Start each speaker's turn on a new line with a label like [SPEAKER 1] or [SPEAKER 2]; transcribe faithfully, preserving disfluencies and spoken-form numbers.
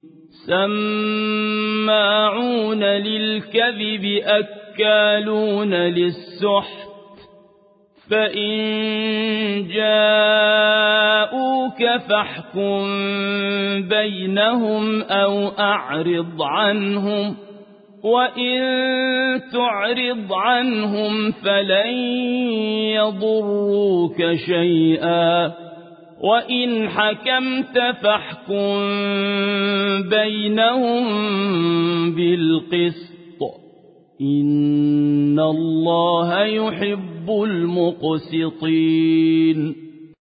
[SPEAKER 1] سماعون للكذب أكالون للسحت فإن جاءوك فاحكم بينهم أو أعرض عنهم وإن تعرض عنهم فلن يضروك شيئا وإن حكمت فاحكم بينهم بالقسط إن الله يحب المقسطين